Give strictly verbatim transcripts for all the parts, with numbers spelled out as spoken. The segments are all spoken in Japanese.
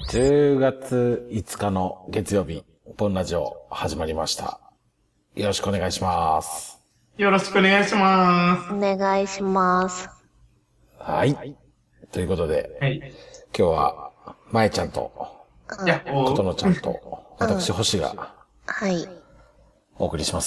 じゅうがついつかの月曜日、ポンラジオ始まりました。よろしくお願いします。 よろしくお願いします。 お願いします。 はい。ということで、 はい、 今日は、まえちゃんと、 やっほーことのちゃんと、私、星が、 はい。 お送りします。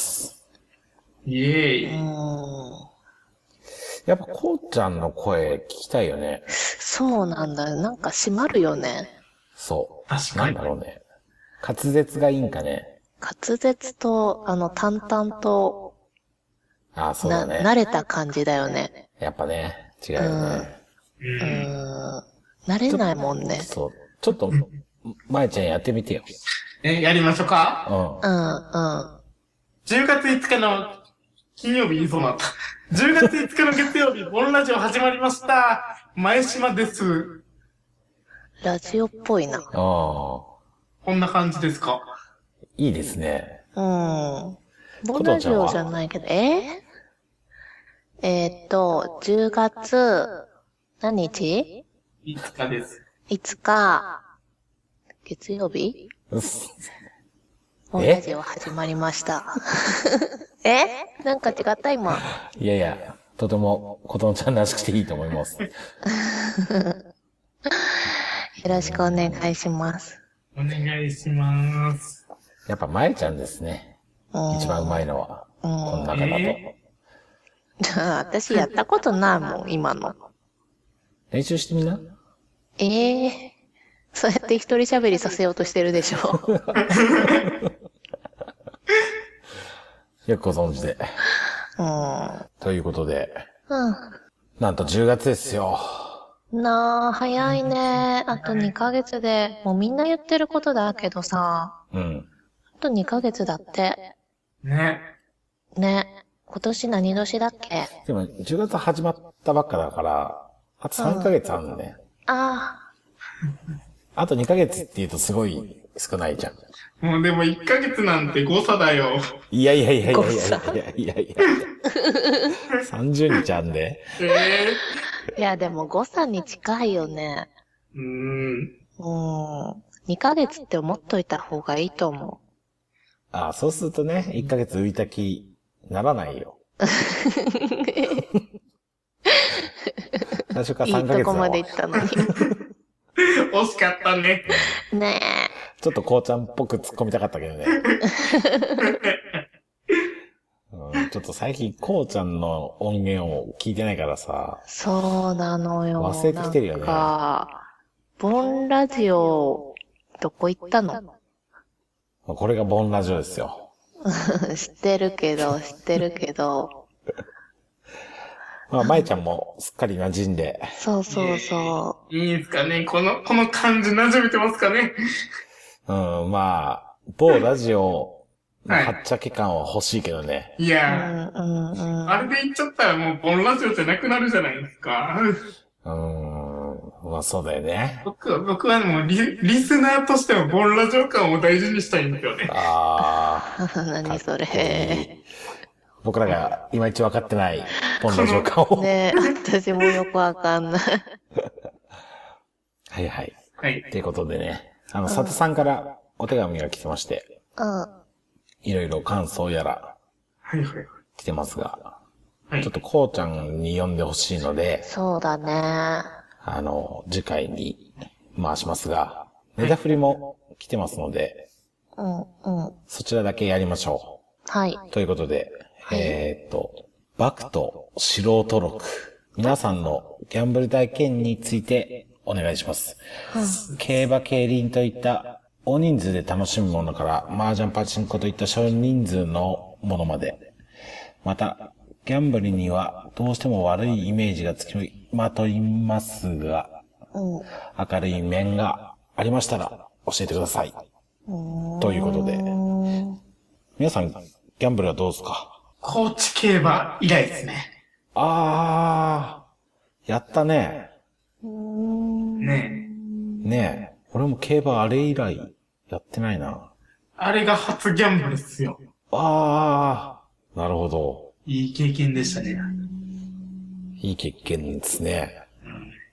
イエーイ。 うーん。 やっぱ、こうちゃんの声聞きたいよね。 そうなんだよ。なんか閉まるよね。 そう。 確かになんだろうね。滑舌がいいんかね。 滑舌と、あの、淡々と、 ああ、そうだな、 ね。 慣れた感じだよね。 やっぱね、違うよね。 う。 うんん。慣れないもんね。 そう。ちょっと、まえちゃんやってみてよ。 え、やりましょうか。 う。 うんん、うん。 じゅうがついつかの金曜日にそうなった。じゅうがついつかの月曜日、ボンラジオ始まりました。前島です。 ラジオっぽいな。 ああ。 こんな感じですか。 いいですね。 うん。ボンラジオじゃないけど、ええーっと、じゅうがつ、何日いつかです。 いつか、月曜日うっす。 ボンラジオ始まりました。えなんか違った今。 いやいや、とても、ことのちゃんらしくていいと思います。 よろしくお願いします。 お願いします。 やっぱ、まえちゃんですね。 うん一番うまいのは、この中だと。 えじゃあ、私やったことないもん、今の。 練習してみな。 ええー、そうやって一人喋りさせようとしてるでしょ。 よくご存知で。 うということで、 ん。 なんとじゅうがつですよ。 なあ、早いね。あとにかげつで、もうみんな言ってることだけどさ、 うん。 あとにかげつだって。 ー、ね。 ね。今年何年だっけ？ でも、じゅうがつ始まったばっかだから、あとさんかげつあるんね。 ああとにかげつって言うとすごい少ないじゃん。 もうでもいっかげつなんて誤差だよ。 いやいやいやいやいや誤い差やいやいやいや。さんじゅうにちあんで。 えあ。いや、でも誤差に近いよね。 ー、うーん。 うん。にかげつって思っといた方がいいと思ああ、そうするとね、いっかげつ浮いた気、ならないよ。最初かう。いらさんかげつだわいとこまで行ったのに。 惜しかったね。 ねちょっとこうちゃんっぽく突っ込みたかったけどね。うん、ちょっと最近こうちゃんの音源を聞いてないからさえ。、そうなのよ。 忘れてきてるよねなんか、ボンラジオ、どこ行ったの？ これがボンラジオですよ。 知ってるけど、知ってるけど。 まあ、まえちゃんもすっかり馴染んで、 そうそうそいいですかね。この、この感じ馴染めてますかね。 うん、まあ、某ラジオのはっちゃけ感は欲しいけどね。 いう。うやー、 んうんうん。 あれで言っちゃったらもうボンラジオじゃなくなるじゃないですか。 うーん、まあそうだよね。 僕は、僕はもうリ、リスナーとしてはボンラジオ感を大事にしたいんですよね。 ああ、 何そかっこいいれ。 僕らがいまいち分かってないボンラジオ感を。 ねえ、私もよくわかんない。 はいはい。 はい。 ということでね、あの、佐田さんからお手紙が来てまして、 うん。 いろいろ感想やらはいはい。 来てますが、 はいちょっとこうちゃんに読んでほしいので、 そうだね。 あの、次回に回しますが、ネタ振りも来てますので、 うんうん。 そちらだけやりましょはい。 う。ということで、 はいえーっと、バクと素人録、皆さんのギャンブル体験についてお願いします。競馬、競輪といった大人数で楽しむものから、麻雀、パチンコといった少人数のものまで、また、ギャンブルにはどうしても悪いイメージがつきまといますが、 うん。 明るい面がありましたら教えてください。ということで、皆さん、ギャンブルはどうですか？ 高知競馬以来ですね。 あー、やったね。 ねえ。 ねえ、俺も競馬あれ以来やってないな。 あれが初ギャンブルですよ。 あー、なるほど。 いい経験でしたね。 いい経験ですね。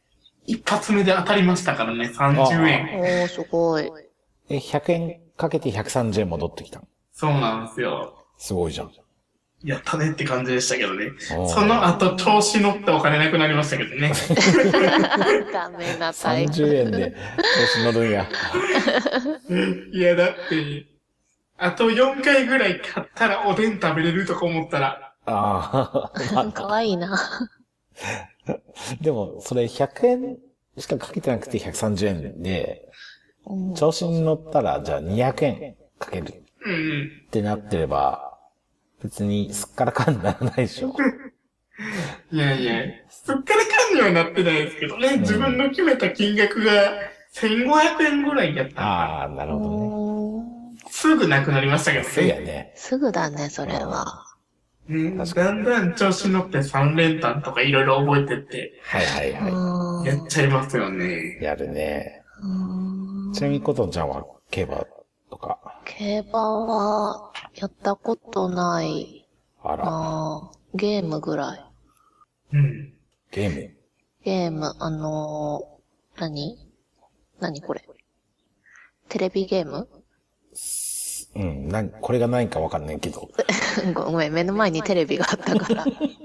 一発目で当たりましたからね、さんじゅうえん。 おー、すごい。 え、ひゃくえんかけてひゃくさんじゅうえん戻ってきたの？ そうなんですよ。 すごいじゃん。 やったねって感じでしたけどね。 おーその後、調子乗ってお金なくなりましたけどね。 ダメなタイさんじゅうえんで調子乗るんや。 いや、だって、あとよんかいぐらい買ったらおでん食べれるとか思ったら、 ああ、 プ。かわいいな。 でも、それひゃくえんしかかけてなくてひゃくさんじゅうえんで、 うん調子に乗ったら、じゃあにひゃくえんかけるっうんうん。 てなってれば、別にすっからかんにならないでしょ。 いやいや、そっからかんにはなってないですけどね、自分の決めた金額がせんごひゃくえんぐらいやったのかああ、なるほどね。 うーんすぐなくなりましたけどね。 そうやね。 すぐだね、それは。 ね、 確かだんだん調子乗ってさん連単とかいろいろ覚えてって、 はいはいはうやっちゃいますよね。 い。やるね。 ーんちなみにことんちゃんは競馬とか。 競馬は、やったことないあら、 なぁ。ゲームぐらい。 うん。 ゲーム。 ゲーム、あのー、何何これテレビゲームうん、なこれが何かわかんないけど。 ごめん、目の前にテレビがあったから。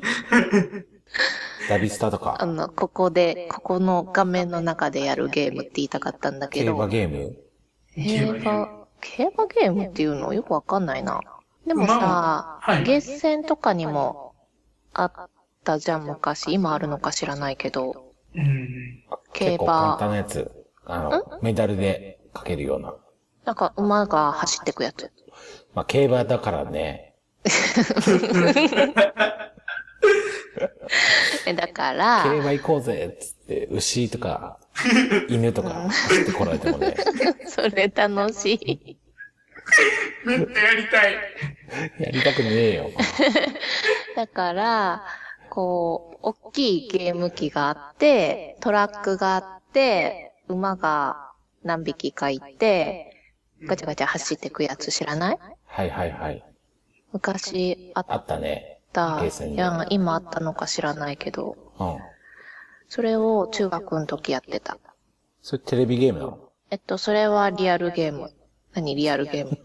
ダビスタとか、 あの、ここで、ここの画面の中でやるゲームって言いたかったんだけど。 競馬ゲーム競馬、競馬ゲームっていうのよくわかんないな。でもさ、 まあはい月戦とかにもあったじゃん、昔。今あるのか知らないけど。 うん。 競結構簡馬、 単なやつ。あの、メダルでかけるような。 なんか馬が走ってくやつ。 まあ、競馬だからね。 えだか競ら、 馬行こうぜっつって、牛とか、犬とか走ってこられてもね。 それ楽しい。 めっちゃやりたい。 やりたくねえよ。 だから、こう、大きいゲーム機があって、トラックがあって、馬が何匹かいて、ガチャガチャ走ってくやつ知らない？ はいはいはい。 昔あっあったね。 た。 ゲーセンでいや、今あったのか知らないけど、 うん。 それを中学の時やってた。 それテレビゲームなの？ えっと、それはリアルゲーム。何リアルゲームって。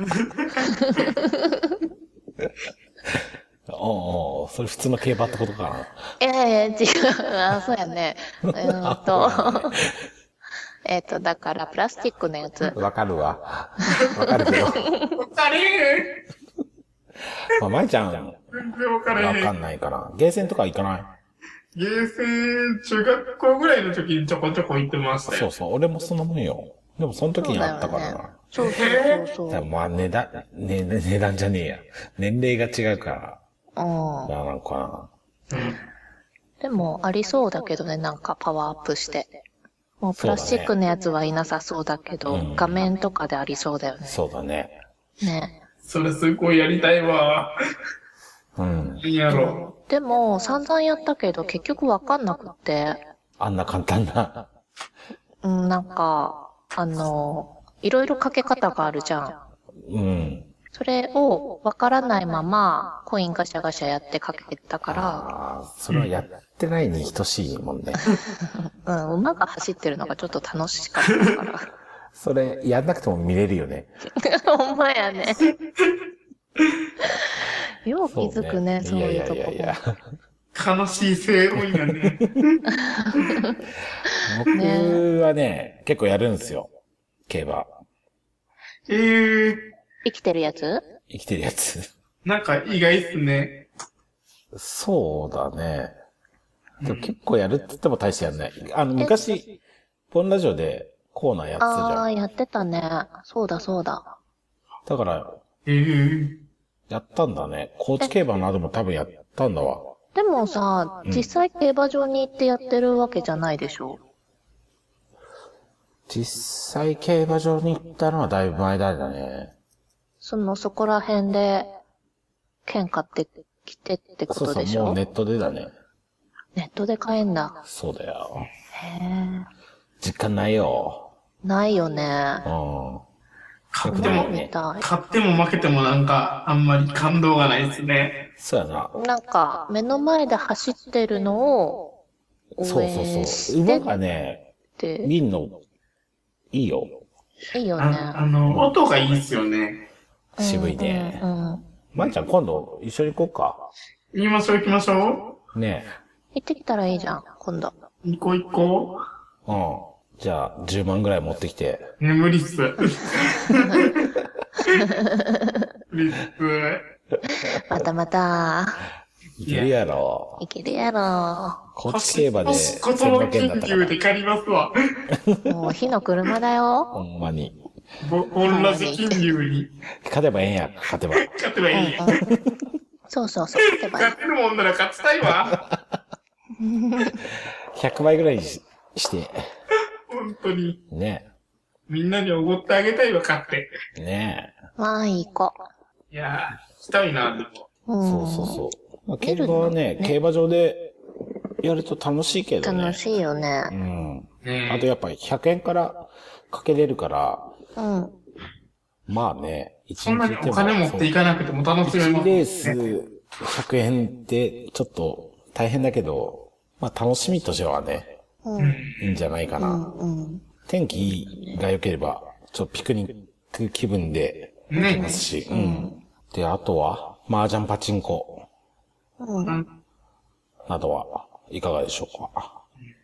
おうおうそれ普通の競馬ってことかな。 ええ違う。あ、そうやね。えーっと、えっと、だから、プラスチックのやつ。 わかるわ。わかるけど。 わかれへん。 まあ、まいちゃん、わ全然わからへん。 かんないかな。ゲーセンとか行かない？ ゲーセン、中学校ぐらいの時にちょこちょこ行ってましたよ。 そうそう。俺もそんなもんよ。でもその時にあったからな。 そうそうそうそう。 だからまあ値段、ね、ね値段じゃねえや。年齢が違うから。 うん。 なのかうん。 でも、ありそうだけどね、なんかパワーアップして。もうプラスチックのやつはいなさそうだけど、 うん画面とかでありそうだよな。 ね。 そうだね。 ね。 それすごいやりたいわ。 うん。 何やろでも、散々やったけど、結局わかんなくって、 あんな簡単な。 うん、なんか、あの、いろいろかけ方があるじゃん。 うん。 それをわからないまま、コインガシャガシャやってかけたかああ、それはやってないに等しいもんね。 ら、うん、馬が走ってるのがちょっと楽しかったから。 それ、やんなくても見れるよね。 ほんまやね。よう気づくね、そういうとこいやいやいやいや。 悲しい正論やね。 僕はね、結構やるんですよ。競馬。 えー、 生きてるやつ生きてるやつ。 なんか意外っすね。 そうだね。でも結構やるって言っても大してやんない。あの、昔、ポンラジオでコーナーやってたじゃん。 ああ、やってたね。そうだそうだ。 だから、 えー、 やったんだね。高知競馬なども多分やったんだわ。 でもさ、実際競馬場に行ってやってるわけじゃないでしょ。 実際競馬場に行ったのはだいぶ前だよね。 その、そこら辺で、券買ってきてってこそうそう、 とでしょ。 もうネットでだね。 ネットで買えんだ。 そうだよ。 へえ。 実感ないよ。 ないよね。 うん。 買っても、 見たい。 買っても負けてもなんか、あんまり感動がないですね。 そうやな。 なんか、目の前で走ってるのを、 応そう援そうそう。 して馬がね、 って。 見んの、いいよ。 いいよね。 ああの、音がいいっすよね。 渋いね。 うんうんうん。 まいちゃん今度一緒に行こうか。 行きましょう行きましょね行ってきたらいいじゃん、今度。 う。行こう行こえ。うん。じゃあ、じゅうまんぐらい持ってきて。 う。ね、無理っす。無理っす。 またまた、 いけるやろ。 いけるやろ。 高知競馬でコストの金だったから。 牛で借りますわ。 もう火の車だよ。 ほんまに。 ボボンラジ金牛に勝てばええんや、勝てば。 勝てばいい。 そうそうそう。勝てばいい勝てるもんなら勝ちたいわ。 ひゃくばいぐらいにしして。 本当に。 ねみんなにおごってあげたいわ、勝って。 え。ねまあ、いい子。 いやー、したいな、でも。 え。 うん。 そうそうそう。まあ、競馬はね、競馬場でやると楽しいけどね。 楽しいようね。 ん。 ねあとやっぱりひゃくえんからかけれるから、 うん。 まあね、一そんなにお金持っていかなくても楽しめます、 いちレースひゃくえんってちょっと大変だけど、まあ楽しみとしてはね、 うん。 いいんじゃないかな。 うん。 天気が良ければ、ちょっとピクニック気分で行ねきますし、うん。で、あとは、麻雀パチンコうん。 などはいかがでしょうか。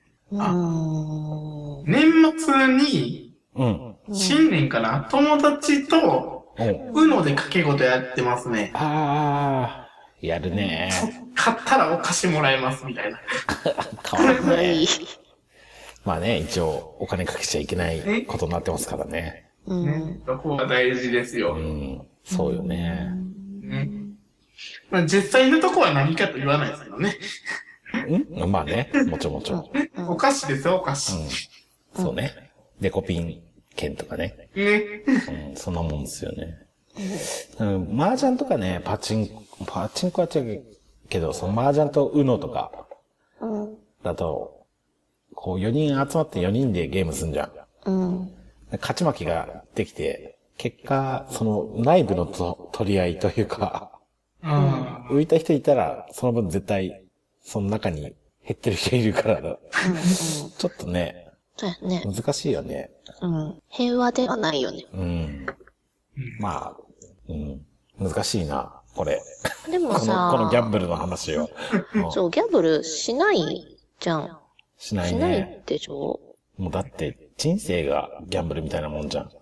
うん。 年末に、 うん。 新年かな、友達と、 うん。 うので掛け事やってますね。 あー、やるね。 買ったらお菓子もらえます、みたいな。 かわいいかわいねい。。 まあね、一応お金かけちゃいけないことになってますからね。 うん。 ね、そこは大事ですよ。 うん。そうよね。 ね。まあ、実際のとこは何かと言わないですけどね。 んまあね、もちろんもちろん。 お菓子ですよ、お菓子。 そうね。デコピン券とかね。 ね。 うん、そんなもんですよね。うん、麻雀とかね、パチンコ、パチンコは違うけど、その麻雀とウノとかうん。 だと、こうよにん集まってよにんでゲームすんじゃん。 うん。 勝ち負けができて、結果、その内部のと取り合いというか、 あ浮いた人いたら、その分絶対、その中に減ってる人いるから、ちょっとね、 そうやね。 難しいよね。 うん。平和ではないよね。 うん。まあ、うん。難しいな、これ。 でもこの、 さ、 このギャンブルの話を。うんそう、ギャンブルしないじゃん。 しないしないね。 でしょ？ もうだって、人生がギャンブルみたいなもんじゃん。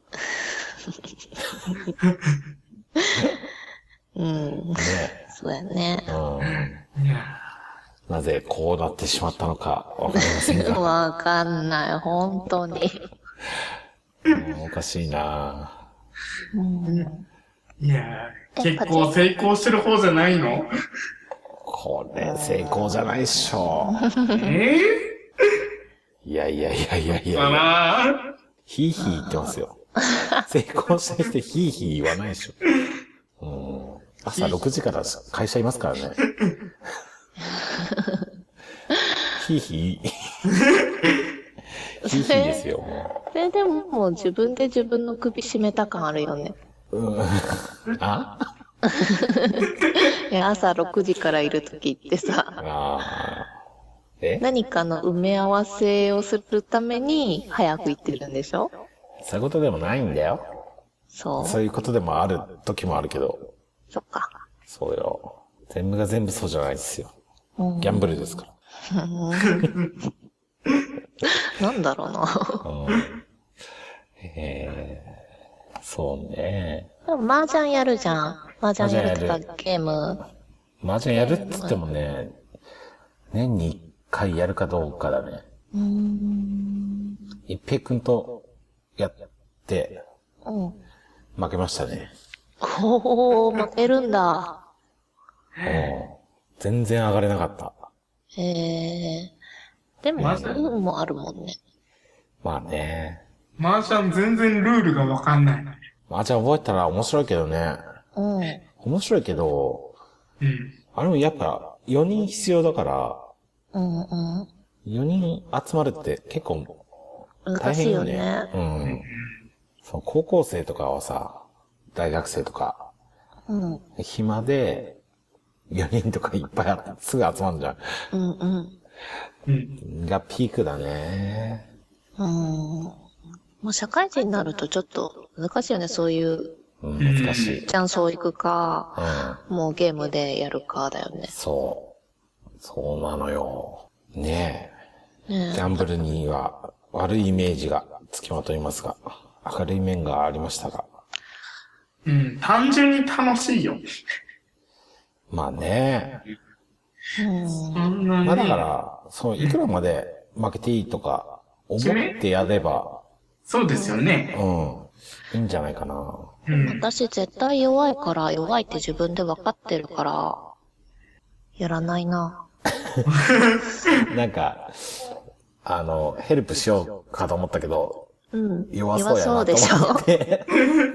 うん。 ね。 そうやね。 うん。 あ。いやなぜこうなってしまったのかわかりませんが。 わかんない、本当に。 うんおかしいなうん。 いや結構成功してる方じゃないの？ これ、成功じゃないっしょ。 えいやいやいやいやいえー、かやいや。 なヒーヒー言ってますよ。成功した人ヒーヒー言わないでしょ。うん。朝ろくじから会社いますからね。ヒーヒー。ヒーヒーですよ、もそれでももう自分で自分の首絞めた感あるよね。 う。うん。あいや朝ろくじからいるときってさ、 あー。え何かの埋め合わせをするために早く行ってるんでしょ？ そういうことでもないんだよ。 そう。 そういうことでもある時もあるけど。 そっか。 そうよ。全部が全部そうじゃないですよ。 うんギャンブルですかなんだろうな。 ら。うん。えー、そうね。 でも麻雀やるじゃん。麻雀やるとか麻雀ゲーム。 麻雀やるって言ってもね、年に一回やるかどうかだね。 うーん。 一平くんとやってうん。 負けましたね。 おー、負けるんだ。 うん全然上がれなかった。 へえ。でも、 マジで運もあるもんね。 まあね。 マーシャン全然ルールがわかんない。 麻雀覚えたら面白いけどね。 うん。 面白いけど、 うん。 あれもやっぱよにん必要だから、 うんうん。 よにん集まるって結構大難しい変よね。 よね。 うん。そう高校生とかはさ、大学生とか、 うん。 暇で、よにんとかいっぱいあって、すぐ集まるじゃん。 うんうん。 うん。 がピークだね。 うーん。もう社会人になるとちょっと難しいよね、そういう。 うん、難しい。 チャンスを行くか、うん、もうゲームでやるかだよね。 そう。そうなのよ。ねえ。 ねえ、 ギャンブルには悪いイメージがつきまといますが、明るい面がありましたが。 うん、単純に楽しいよ。 まあね。 うん。 そんなね。 まあだから、そう、いくらまで負けていいとか、思ってやれば、 そうですよね。 うん。いいんじゃないかな。 うん、 私絶対弱いから、弱いって自分で分かってるから、やらないな。 なんか、あの、ヘルプしようかと思ったけど、 うん。 弱そうやなと思って。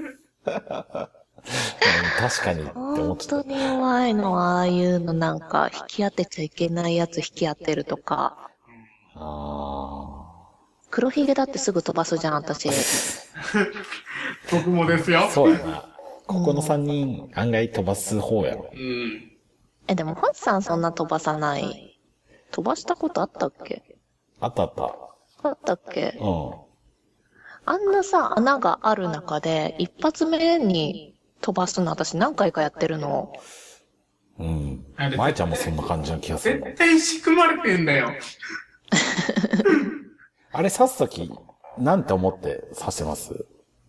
確かにって思本ってた。 当に弱いのは、ああいうのなんか、引き当てちゃいけないやつ引き当てるとか。 あ黒ひげだってすぐ飛ばすじゃん、私。 僕もですよ。 そうやな。ここのさんにん案外飛ばす方やろ。 うん。 え、でも、ハチさんそんな飛ばさない。飛ばしたことあったっけ？ あったあった。 あったっけ？ うん。 あんなさ、穴がある中で、一発目に飛ばすの私何回かやってるの。 うん。まえちゃんもそんな感じな気がするの。 絶対仕組まれてんだよ。 あれ刺すとき、なんて思って刺してます？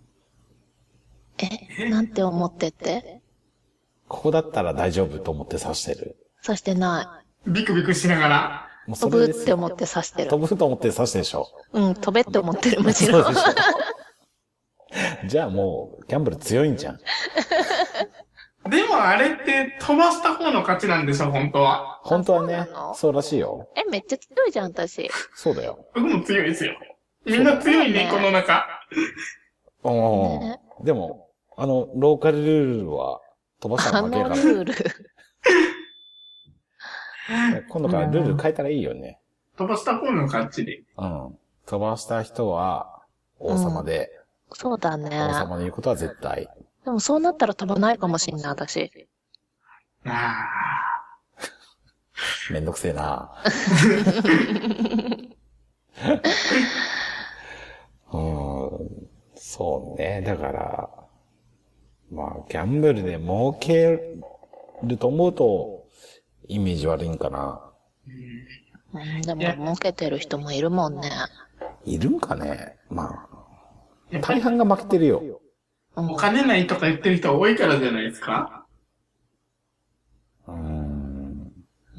え、なんて思ってってここだったら大丈夫と思って刺してる。 刺してなビクビクしながら。 い。飛ぶって思って刺してる。 飛ぶと思って刺してるでしょ。 うん、飛べって思ってる、むしろ。 そうでしょ。じゃあもう、ギャンブル強いんじゃん。 でもあれって飛ばした方の勝ちなんでしょ、本当は。 本当はねそうなの、 そうらしいよ。 え、めっちゃ強いじゃん、私。 そうだよ。 僕も強いですよ。みんな強いね、この中。 おーねでも、あの、ローカルルールは飛ばしたあのら負けるルール。 から。今度からルール変えたらいいよね。 飛ばした方の勝ちで。 うん。飛ばした人は王様で、 そうだね。 王様の言うことは絶対。 でもそうなったら飛ばないかもしんない、私。 あめんどくせえな。うん、そうね。だから、まあ、ギャンブルで儲けると思うと、イメージ悪いんかな。 うん、でも、儲けてる人もいるもんね。 いるんかね。まあ、大半が負けてるよ。 うんお金ないとか言ってる人多いからじゃないですか。 うーん。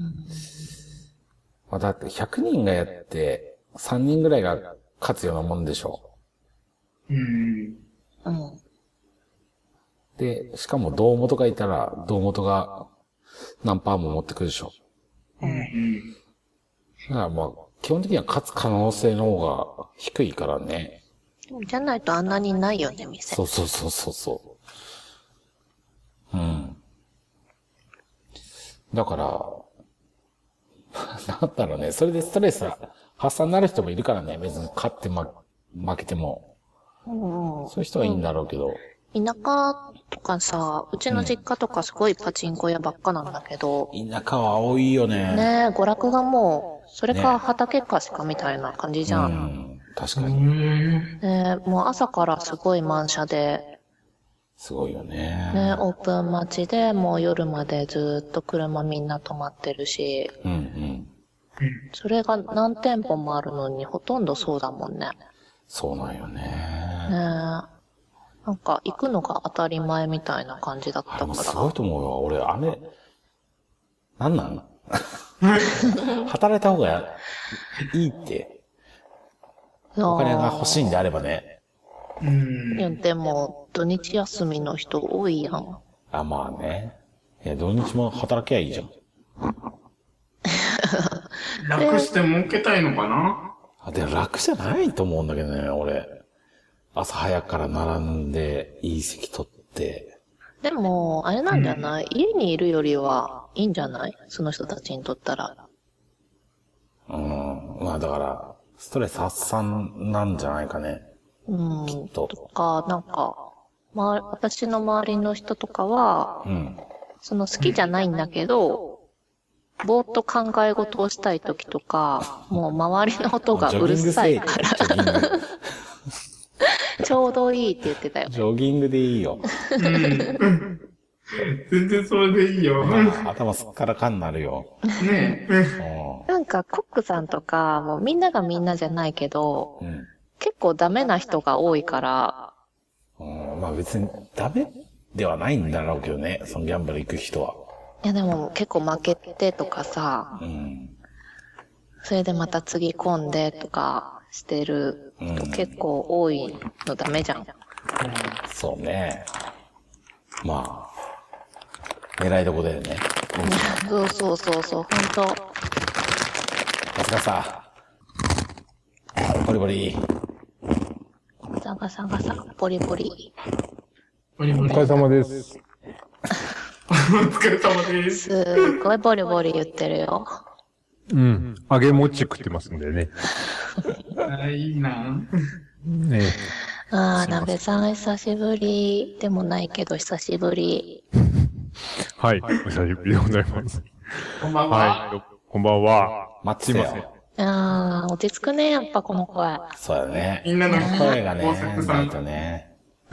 まあ、だってひゃくにんがやって、さんにんぐらいが勝つようなもんでしょ。 うん。 うん。 で、しかも胴元がいたら、胴元が何パーも持ってくるでしょ。 うん。 だからまあ、基本的には勝つ可能性の方が低いからね。 じゃないとあんなにないよね、店。 そうそうそうそうそう。うん。だから、なんだろうね。それでストレス発散になる人もいるからね。別に勝ってま、負けても。 うんうん、 そういう人はいいんだろうけど。 田舎とかさ、うちの実家とかすごいパチンコ屋ばっかなんだけど。 田舎は多いよね。 ねえ、娯楽がもう、それか畑かしかみたいな感じじゃん。 うん、確かうに。 ん。 ねえ、もう朝からすごい満車で、 すごいよね。 ね、オープン待ちでもう夜までずっと車みんな止まってるし、 うんうん。 それが何店舗もあるのにほとんどそうだもんね。 そうなんよね。 ねえ。なんか行くのが当たり前みたいな感じだったあれもから。 すごいと思うわ。俺、あれ、なんなん働いた方がいいって。お金が欲しいんであればね。 うん。 いや、でも、土日休みの人多いやん。 あ、まあね。いや、土日も働けばいいじゃん。 楽して儲けたいのかな。 あ、でも楽じゃないと思うんだけどね、俺。朝早くから並んで、いい席取って。 でも、あれなんじゃない、うん、家にいるよりはいいんじゃないその人たちにとったら。 うん。まあだから、ストレス発散なんじゃないかね。 うん。 きっと。 とか、なんか、まあ、私の周りの人とかは、 うん。 その好きじゃないんだけど、 ぼーっと考え事をしたい時とか、もう周りの音がうるさいから、ちょうどいいって言ってたよ。 ジョギングでいいよ。 うん。全然それでいいよ。 頭すっからかんなるよ。 ねえ。 なんか、コックさんとか、もうみんながみんなじゃないけど、うん、結構ダメな人が多いから、 うん、まあ別にダメではないんだろうけどね、そのギャンブル行く人は。 いやでも結構負けてとかさ、うん、それでまた次込んでとかしてる人結構多いのダメじゃん。うん、 そうね。まあ、狙いどこだよね。 そうそうそうそう、ほんと。 ガサガサ。ボリボリ。 ガサガサガサ、ボリボリ。 ボリボリ。 お疲れ様です。 お疲れ様です。 すっごいボリボリ言ってるよ。 うん。揚げ餅食ってますんでね。 あ、いいな。 ねえ。ああ、なべさん久しぶりでもないけど久しぶり。 はい、お久しぶりでございます。 こんばんは。 はい、こんばんは。 待ってよ。 ああ、落ち着くね、やっぱこの声。 そうだね。 みんなの声がね、ないとね。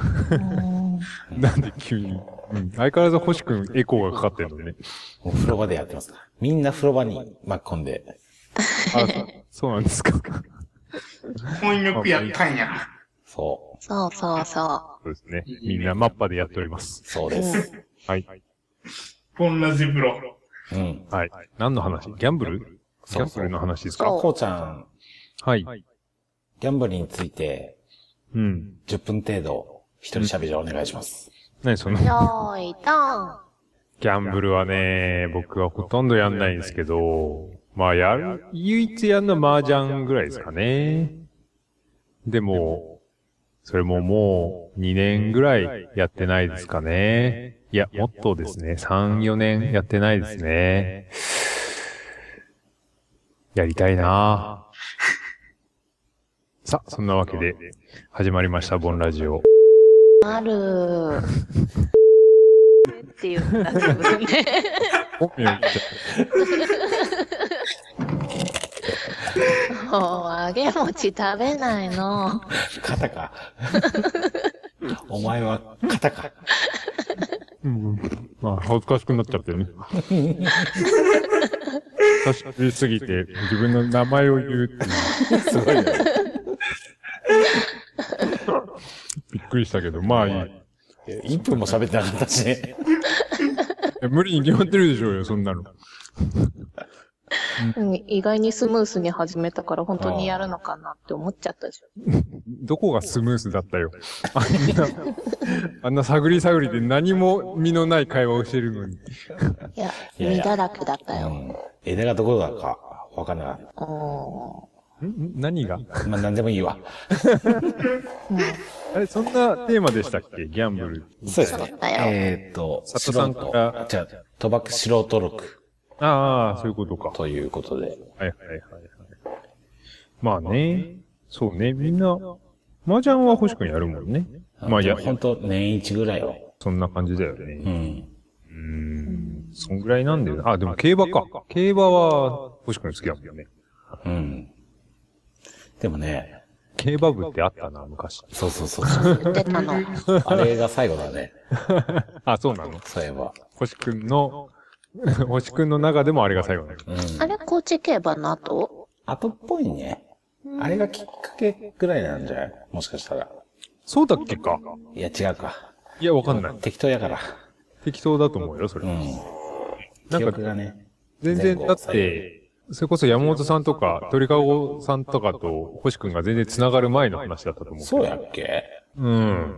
なんで急に。うん。相変わらず星くんエコーがかかってるのね。 もう風呂場でやってます。みんな風呂場に巻き込んで。 あ、そうなんですか。 混浴やったんや。 そう。 そうそうそう。そうですね。みんなマッパでやっております。 そうです。 はい。 ポンラジブロ。 うん。 はい。何の話？ギャンブル？ギャンブルの話ですか？ こうちゃん。 はい。 ギャンブルについて、 うん。 じゅっぷん程度、一人喋りお願いします。 何その？ よーい、ドン。 ギャンブルはね、僕はほとんどやんないんですけど、まあやる、唯一やんの麻雀ぐらいですかね。でも、それももうにねんぐらいやってないですかね。いや、もっとですね、さん、よねんやってないですね。やりたいなぁ。さあ、そんなわけで、始まりました、ボンラジオ。 あるー。っていうんだ、自分で。 本名言っちゃう。もう、揚げ餅食べないの。 肩か。お前は肩か。 うん、まあ、恥ずかしくなっちゃってるね。久しぶりすぎて、自分の名前を言うっていう。すごいね。びっくりしたけど、まあいい。 いっぷんも喋ってなかったしね。 無理に決まってるでしょうよ、そんなの。 うん、意外にスムースに始めたから本当にやるのかなって思っちゃったじゃん。 どこがスムースだったよ。あんな、あんな探り探りで何も身のない会話をしてるのに。いや、身だらけだったよ。うん、 枝がどこだかわかんない。 ん何がまあ、何でもいいわ。 あれ、そんなテーマでしたっけギャンブル。 そうですね。えーっと、 佐藤さんから、 じゃあ、賭博素人録。 ああ、そういうことか。 ということで。 はいはいはいはい。まあね、そうね、みんな、麻雀は星くんやるもんね。 まあ、いや、ほんと年一ぐらいは。 そんな感じだよね。 うん。 うーん。そんぐらいなんだよ。あ、でも競馬か。競馬は星くん好きだもんね。 うん。でもね。 競馬部ってあったな、昔。 そうそうそうそう。 言ってたの。 あれが最後だね。 あ、そうなの？ そういえば。 星くんの、星くんの中でもあれが最後だよ。 うん、あれ、高知競馬の後？ 後っぽいね。あれがきっかけぐらいなんじゃない？もしかしたら。 そうだっけか？ いや、違うか。 いや、わかんない。 適当やから。 適当だと思うよ、それ。うん。 なんか、ね、 全然、だって、それこそ山本さんとか、鳥かごさんとかと、星くんが全然繋がる前の話だったと思う。 そうやっけ？ うん。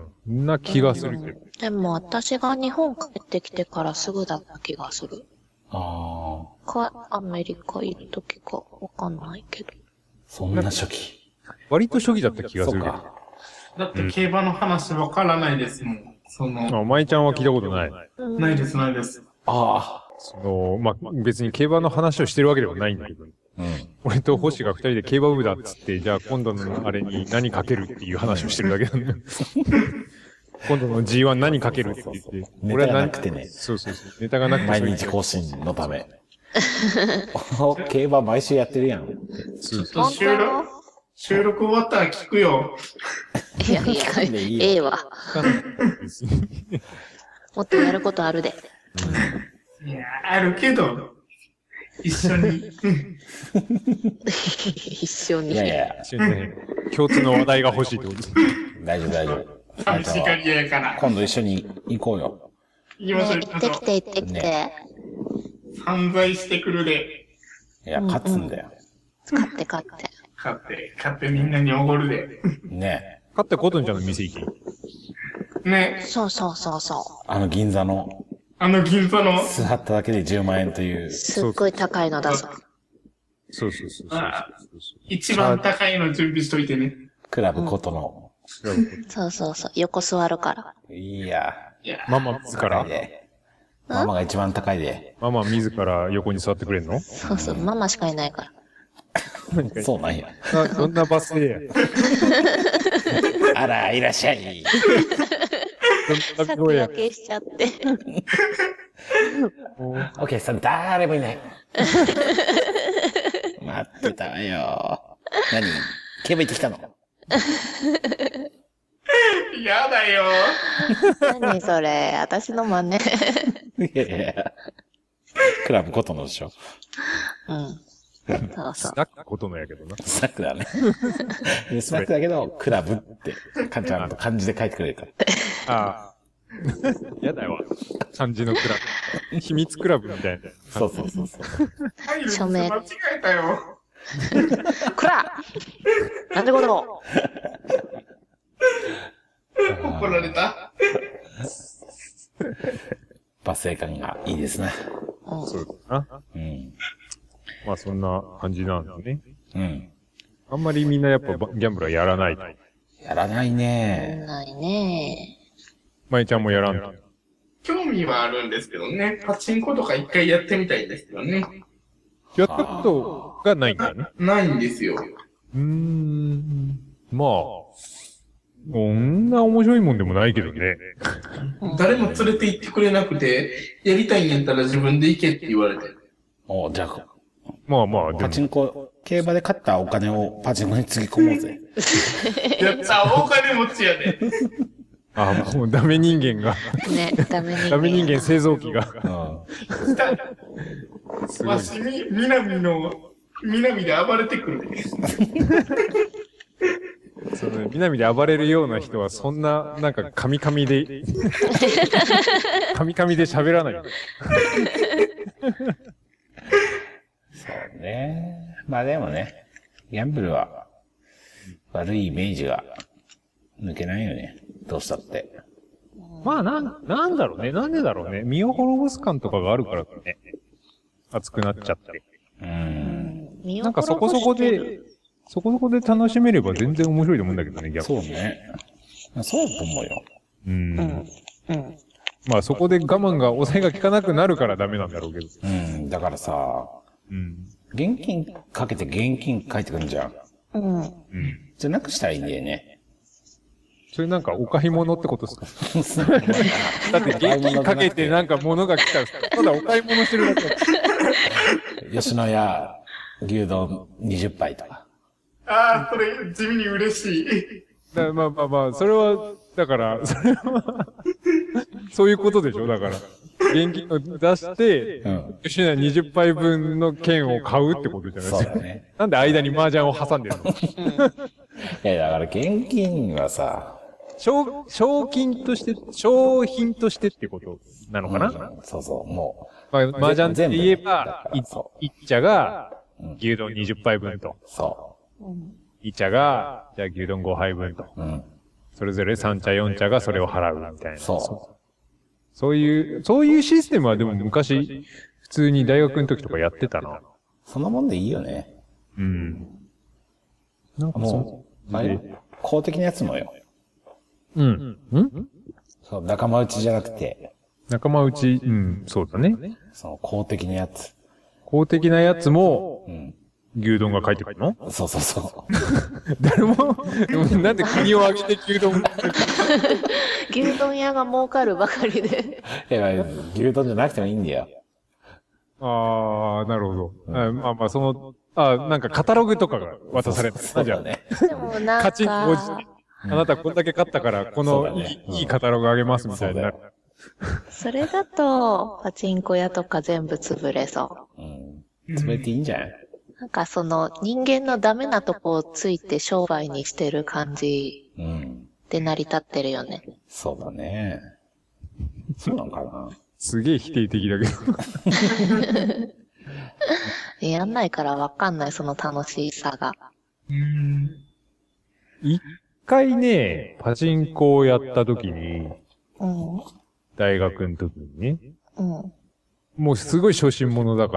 な気がするけど。 でも私が日本帰ってきてからすぐだった気がする。 ああ。か、アメリカ行くときかわかんないけど。 そんな初期。 割と初期だった気がするけど。 だって競馬の話わからないですもん。その。 あ、舞ちゃんは聞いたことない。 ないです、ないです。 ああ。 その、まあ、別に競馬の話をしてるわけではないんだけど。うん。俺と星が二人で競馬部だっつって、じゃあ今度のあれに何かけるっていう話をしてるだけなんだよ。今度の ジーワン 何かけるって言って。 ネタがなくてね。 そうそうそう。ネタがなくて。 毎日更新のため。 お競馬毎週やってるやん。 ちょっと収録、収録終わったら聞くよ。 いやいや、ええわ。もっとやることあるで。 いや、あるけど、一緒に。 一緒に。 いやいや、 一緒にね、共通の話題が欲しいってことです。 大丈夫大丈夫。 寂しがり屋やから。 今度一緒に行こうよ。 行きましょう、 ね、 行きましょう。 行ってきて行ってきて。 ね散財してくるで。 いや、勝つんだよ。 買って買って。 買って、買ってみんなにおごるで。 ね買ってコトンちゃんの店行き。 ね。 そうそうそうそあの銀座の、 あの銀座の。 座っただけでじゅうまん円という。 う。すっごい高いのだぞ。 そうそうそうそう。 あ一番高いの準備しといてね。 クラブことの。 そうそうそう。横座るから。 いや。 いや、 ママ自らで。ママが一番高いで。 ママ自ら横に座ってくれんの？ そうそう。ママしかいないから。 そうなんや。 あ、どんなバス停や。 あら、いらっしゃい。 どんなさっき声や焼。けしちゃって。 お客さん誰もいない。待ってたわよ。何ケベてきたの？ やだよ。 何それ。私の真似。 いやいやいや。クラブことのでしょ。 うん。そうそう。 だっことのやけどな。 スナックだね。スナックだけど、クラブって、かんちゃんと漢字で書いてくれるから。 ああ。やだよ。漢字のクラブ。秘密クラブみたいな。 そうそうそうそう。 入る店署名間違えたよ。 こらなんてことを怒られた。 罰声感がいいですね。 そうだな。 うん。 まあそんな感じなんだね。 うん。 あんまりみんなやっぱギャンブルはやらないと。 やらないね。 ないね。 まいちゃんもやらんと。 興味はあるんですけどね。パチンコとか一回やってみたいんですけどね。 やったことがないんだよね。 ないんですよ。 うーん。まあ、こんな面白いもんでもないけどね。 誰も連れて行ってくれなくて、やりたいんやったら自分で行けって言われて。 おじゃあ、 まあまあ、でパも。 チンコ、競馬で買ったお金をパチンコにつぎ込もうぜ。 やったー、お金持ちやで。 あ、もうダメ人間が。 ね、ダメ人間。 ダメ人間製造機が。 うん。 わしに、南の、南で暴れてくる。 その南で暴れるような人はそんな、なんか、カミカミで、カミカミで喋らない。 そうね。まあでもね、ギャンブルは悪いイメージが抜けないよね。どうしたって。 まあ、なん、なんだろうね。なんでだろうね。身を滅ぼす感とかがあるからね。熱くなっちゃって。 うーん。 なんかそこそこで、そこそこで楽しめれば全然面白いと思うんだけどね、逆に。 そうね。そうだと思うよ。 うん。 うん。うん。 まあそこで我慢が、抑えが効かなくなるからダメなんだろうけど。 うん。だからさ、 うん。 現金かけて現金返ってくるんじゃん。 うん。 うん。 じゃなくしたらいいんだよね。 それなんかお買い物ってことですか？だって現金かけてなんか物が来たら、ただお買い物してるだけ。 吉野家牛丼にじゅっぱいとか。 ああ、それ、地味に嬉しい。 だまあまあまあ、それは、だから、それは、そういうことでしょだから。現金を出して、 うん。 吉野家にじゅっぱいぶんの券を買うってことじゃないですか。 そうだね。 なんで間に麻雀を挟んでるの？ いや、だから現金はさ、 商、商金として、商品としてってことなのかな、 うんそうそう、もまあ、麻雀って言えば、い全部そ一茶がうん牛丼にじゅっぱいぶんと。 う、そ一茶が、じゃあ牛丼ごはいぶんと。 う、うん、 それぞれさん茶よん茶がそれを払うみたいな。 そそういう、そういうシステムはでも昔、普通に大学の時とかやってたな。 う。そんなもんでいいよね。 うん。なんかもう、あでれ公的なやつもよ。 う。うん。んそう、仲間内じゃなくて、 仲間内、うん、そうだね。 その公的なやつ。 公的なやつも、 うん。 牛丼が返ってくるの？ そうそうそ誰も、でもなんで国を挙げて牛丼牛丼屋が儲かるばかりで。 う。いや、牛丼じゃなくてもいいんだよ。 ああ、なるほど。うん、あまあまあ、その、あなんかカタログとかが渡されたそうだね。 でもなんか、 カチンと落ちて、あなたこんだけ買ったから、このいい、ねうん、いいカタログあげますみたいな。 それだと、パチンコ屋とか全部潰れそう。 うん。潰れていいんじゃない？ なんかその人間のダメなとこをついて商売にしてる感じで成り立ってるよね。 うん、そうだね。そうなのかな。 すげえ否定的だけど。 やんないからわかんない、その楽しさが。 一回ね、パチンコをやった時に、 うん、 大学の時にね、 うん、 もうすごい初心者だから、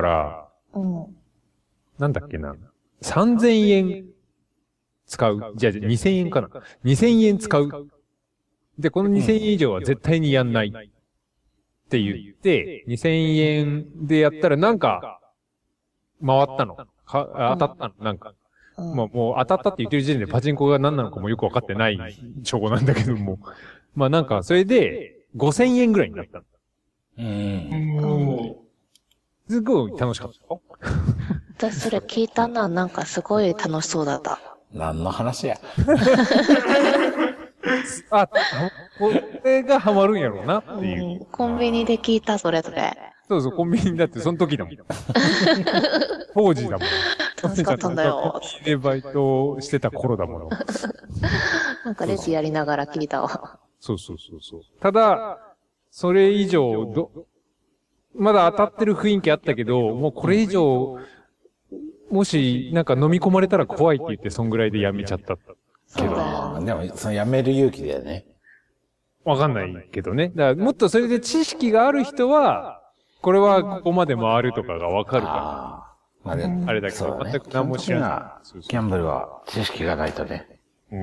うん、 なんだっけな、さんぜんえん使う。じゃあ、にせんえんかな。にせんえん使う。で、このにせんえん以上は絶対にやんない。って言って、にせんえんでやったらなんか、回ったの。か当たったのなんか。うん、まあもう当たったって言ってる時点でパチンコが何なのかもよくわかってない証拠なんだけども。まあなんか、それで、ごせんえんぐらいになったの。 うん。 すごい楽しかった。 私それ聞いたな、なんかすごい楽しそうだった。 何の話や。 あ、これがハマるんやろうなっていう、 うん。コンビニで聞いた、それぞれ。 そうそう、コンビニだってその時だもん。当時だもん。 楽しかったんだよ。 で、バイトしてた頃だもの。 なんかレジやりながら聞いたわ。 そうそうそうそう。ただ、それ以上、ど、まだ当たってる雰囲気あったけど、もうこれ以上、もし、なんか飲み込まれたら怖いって言って、そんぐらいでやめちゃった。 そうだよ。 でも、そのやめる勇気だよね。 わかんないけどね。だからもっとそれで知識がある人は、これはここまで回るとかがわかるから。 あまあ、 あれだけど、 ね、 全く何も知らない。 ギャンブルは知識がないとね。 うん。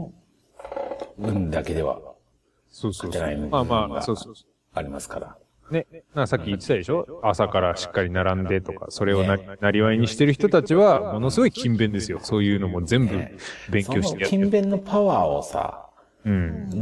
運だけでは。 そうそうそう。まあまあ、そうそうそう。 ありますから。 ね。なんかさっき言ってたでしょ、朝からしっかり並んでとか、それをな、ね、なりわいにしてる人たちは、ものすごい勤勉ですよ。そういうのも全部勉強してやってる。その勤勉のパワーをさ、 うん。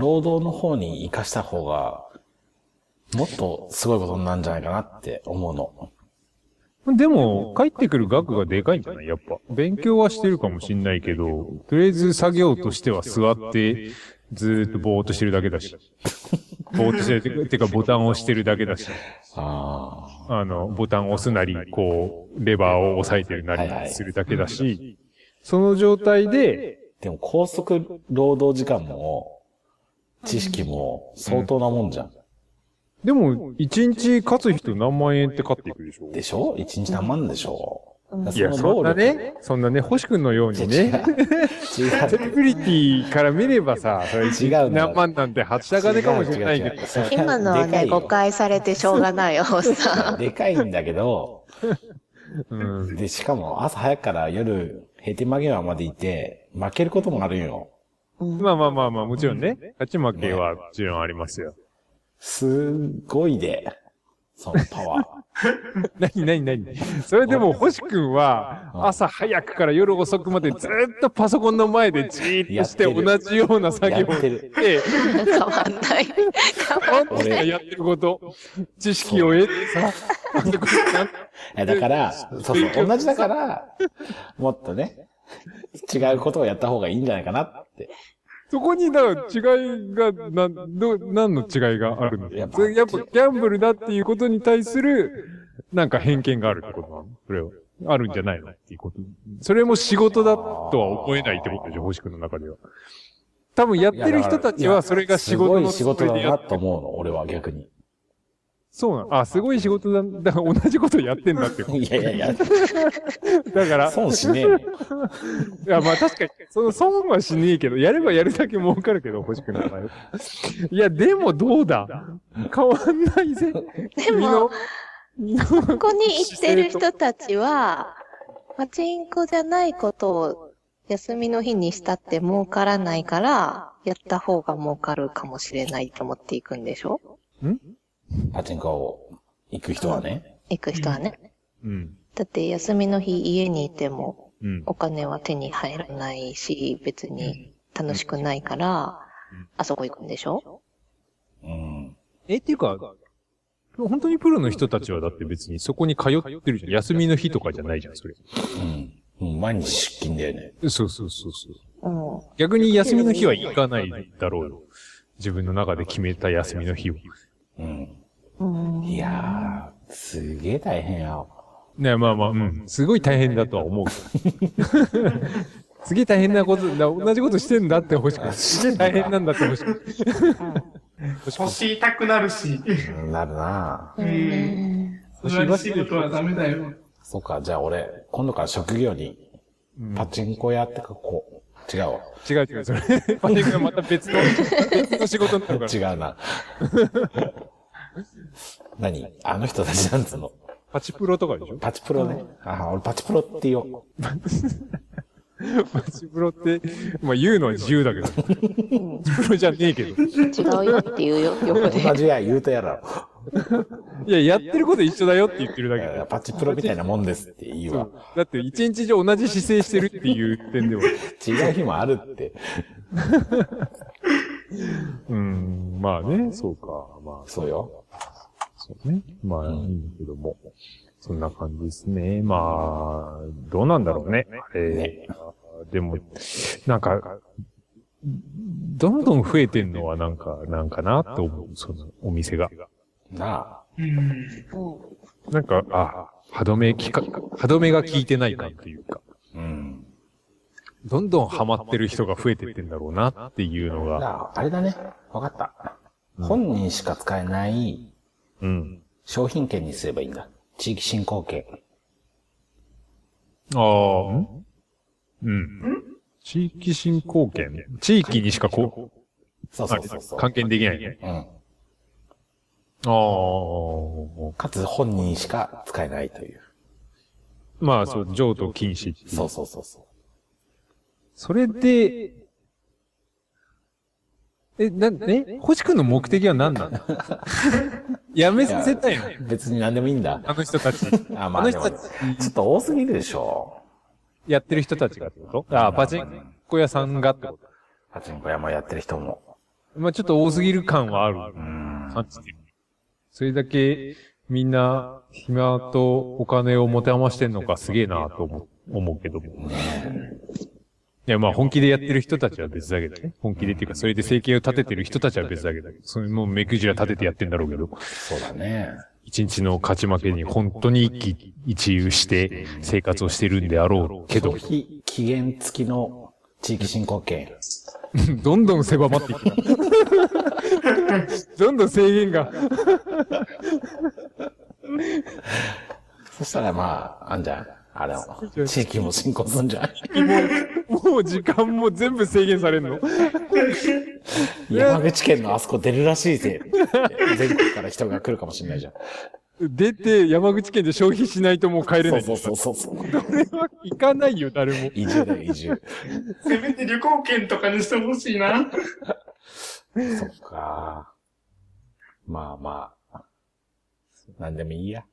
労働の方に活かした方が、もっとすごいことになるんじゃないかなって思うの。 でも、帰ってくる額がでかいんじゃないやっぱ。勉強はしてるかもしんないけど、とりあえず作業としては座って、ずーっとぼーっとしてるだけだし。ぼーっとしてるってかボタンを押してるだけだし。 ああの、ボタンを押すなり、こう、レバーを押さえてるなりするだけだし、はいはい、その状態で、 でも高速労働時間も、知識も相当なもんじゃん。うん、 でも、一日勝つ人何万円って勝っていくでしょでしょ一日何万でしょ、 うん、いや、そんなね、そんなね、星君のようにね、違う。セレブリティから見ればさ、それ違う何万なんてはちゃ金かもしれないけど。 今のはね、誤解されてしょうがないよ、さ。 でかいんだけど、 うん、 で、しかも朝早くから夜、閉店間際までいて、負けることもあるよ。 うん、まあまあまあまあ、もちろんね、勝ち負けはもちろんありますよ。 すごいで、そのパワー。 なになになにそれでも星くんは朝早くから夜遅くまでずっとパソコンの前でじーっとして同じような作業をして、 変わんない。 変わんない。やってること、知識を得てさ。 だから、そうそう、同じだから、もっとね、違うことをやった方がいいんじゃないかなって。 そこに、だから違いが、な、ど、何の違いがあるの？やっぱ、やっぱギャンブルだっていうことに対する、なんか偏見があるってことなの？それは。あるんじゃないのっていうこと。それも仕事だとは思えないってことでしょ、星君の中では。多分やってる人たちはそれが仕事のつもりでやってる。すごい仕事だなと思うの、俺は逆に。 そうなの。あ、すごい仕事だ。だから同じことやってんだってこと。 いやいやいや。 だから。 損しねえの。いや、まあ確かに、その損はしねえけど、やればやるだけ儲かるけど、欲しくない。いや、でもどうだ変わんないぜ。 でも、ここに行ってる人たちは、パチンコじゃないことを休みの日にしたって儲からないから、やった方が儲かるかもしれないと思っていくんでしょ？ んパチンコを行く人はね。 行く人はね。 うん。 だって休みの日家にいても、 うん、 お金は手に入らないし、別に楽しくないから、うん、あそこ行くんでしょ？ うん。 え、っていうか、 本当にプロの人たちはだって別にそこに通ってるじゃん。休みの日とかじゃないじゃん、それ。 うん。もう毎日出勤だよね。 そうそうそうそう。 うん。 逆に休みの日は行かないだろうよ。自分の中で決めた休みの日を。 うん。 うん。 いやー、すげえ大変や。 ね、まあまあ、うん。すごい大変だとは思う。すげえ大変なこと、同じことしてんだって欲しく。すげえ大変なんだって欲しく。 欲したくなるし。 なるなうん。 それは仕事はダメだよ。 そっか、じゃあ俺、今度から職業に、パチンコ屋って書こう。違うわ。 違う違う、それ。パチンコはまた別の、別の仕事になるから。 違うな。何あの人たちなんつうのパチプロとかでしょ？ パチプロね。ああ、俺パチプロって言おう。 パチプロって、まあ言うのは自由だけど。パチプロじゃねえけど。 違うよって言うよ、横で。 同じや言うとやろ。 いや、やってること一緒だよって言ってるだけで。 パチプロみたいなもんですって言うわ。 だって一日中同じ姿勢してるっていう点では。 違う日もあるって。 うん、まあね、そうか。まあ。 そうよ。 そうね。まあ、いいんだけども。そんな感じですね。まあ、どうなんだろうね。えー、でも、なんか、どんどん増えてんのはなんか、なんかなって思う。そのお店が。 なあ。 うん。 なんか、あ、歯止めきか、歯止めが効いてない感というか。 うん。 どんどんハマってる人が増えてってんだろうなっていうのが。 あ、あれだね。わかった。本人しか使えないうん。 商品券にすればいいんだ。地域振興券。 ああ、んうん。地域振興券。地域にしかこう、 そうそうそうそう。 還元できないね。 うん。 ああ。 かつ本人しか使えないという。 まあ、そう、譲渡禁止っていう。 そうそうそうそう。 それで、え、な、え星くんの目的は何なのやめさせたいの別に何でもいいんだ。 あの人たち。 あ、まあ、 あの人たち。 ちょっと多すぎるでしょ。 やってる人たちがってことああ、パチンコ屋さんがってことパチンコ屋もやってる人も。 まあちょっと多すぎる感はある。 うん。 感じてる。それだけみんな暇とお金を持て余してんのかすげえなと思う、思うけども。いやまあ本気でやってる人たちは別だけどね。本気でっていうかそれで生計を立ててる人たちは別だけど。それも目くじら立ててやってんだろうけど。 そうだね。 一日の勝ち負けに本当に一喜一憂して生活をしてるんであろうけど。 消費期限付きの地域振興券。 どんどん狭まっていく。どんどん制限が。 そしたらまあ、あんじゃん。あれも、地域も振興するんじゃないもう、もう時間も全部制限されるの山口県のあそこ出るらしいぜ。全国から人が来るかもしれないじゃん。 出て、山口県で消費しないともう帰れない。 そうそうそうそう。 これは行かないよ、誰も。 移住だよ、移住。 せめて旅行券とかにしてほしいな。 そっか。まあまあ。なんでもいいや。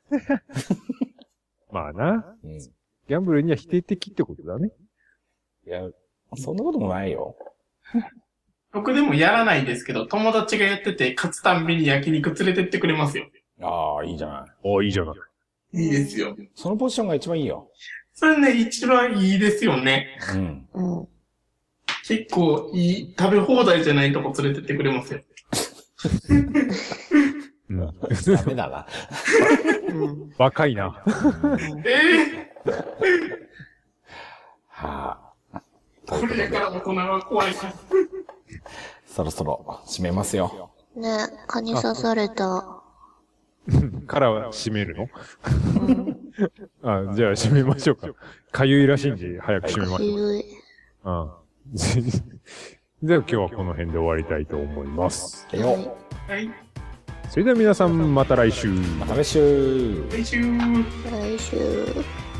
まあな。 うん。 ギャンブルには否定的ってことだね。 いや、そんなこともないよ。 僕でもやらないですけど、友達がやってて、勝つたんびに焼肉連れてってくれますよ。 ああ、いいじゃない。 おいいじゃない。 いいですよ。 そのポジションが一番いいよ。 それね、一番いいですよね。 うん。 うん。 結構いい、食べ放題じゃないとこ連れてってくれますよ。 うん、 ダメだな。 若いな。 ええー、 はあ。 これから大人は怖いな。 そろそろ締めますよ。 ね、蚊に刺された。 からは閉めるの、うん、あ、じゃあ閉めましょうか。かゆいらしいんで早く閉めましょう。かゆい。あじゃあ今日はこの辺で終わりたいと思います。 はい。 はい。 それでは皆さんまた来週。 また来週。 来週。 来週。